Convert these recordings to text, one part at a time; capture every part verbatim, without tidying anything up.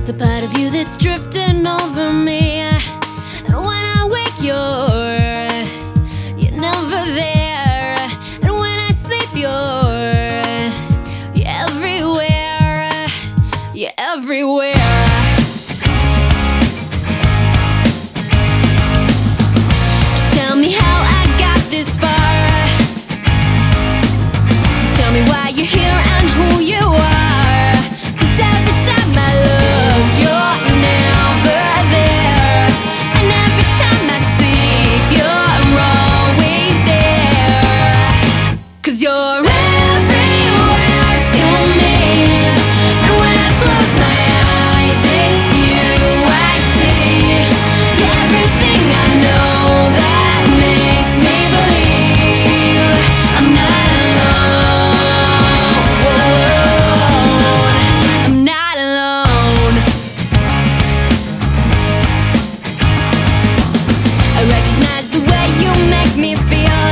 the part of you that's drifting over me. And when I wake, you're, you're never there. And when I sleep, you're, you're everywhere. You're everywhere. Just tell me how I got this far. Just tell me why you're here and who you are. 'Cause every time I look, you're never there. And every time I sleep, you're always there. 'Cause you're everywhere to me. And when I close my eyes, it's you I see. You're everything I know that makes me believe I'm not alone. I'm not alone. I recognize the way you make me feel.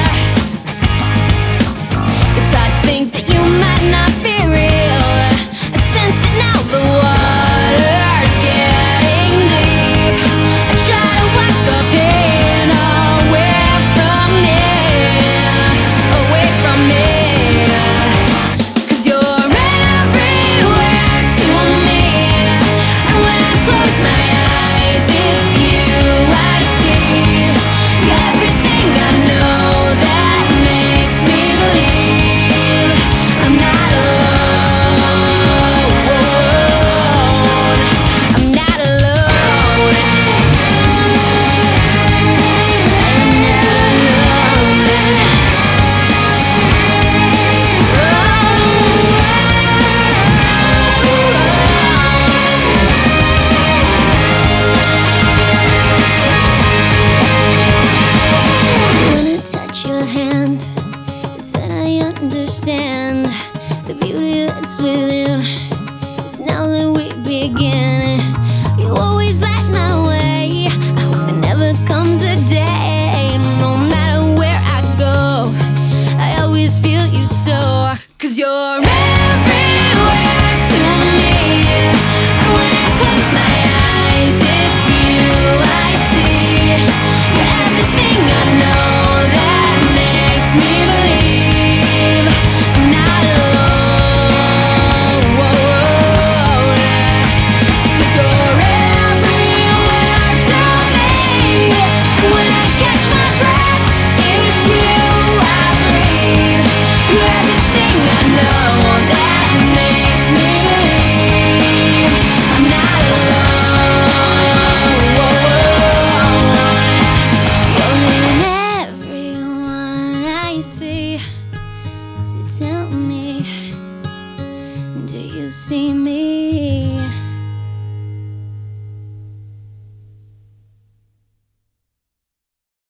It's hard to think that you might not be real. I sense it now, the water's getting deep. I try to wash the pain away from me, away from me. 'Cause you're everywhere to me. And when I close my eyes, it's you I see. You're everything I know that makes me believe I'm not alone. I'm not alone. I'm When I touch your hand, it's then I understand the beauty that's within. It's now that we begin. You always light my way. I hope there never comes a day, no matter where I go, I always feel you so. 'Cause you're everywhere to me. And when I close my eyes, it's you I see. You're everything I know that makes me believe I'm not alone. 'Cause you're everywhere to me. When I catch my breath, it's you I breathe. You're everything I know that makes me believe I'm not alone. You're in everyone I see. So tell me, do you see me?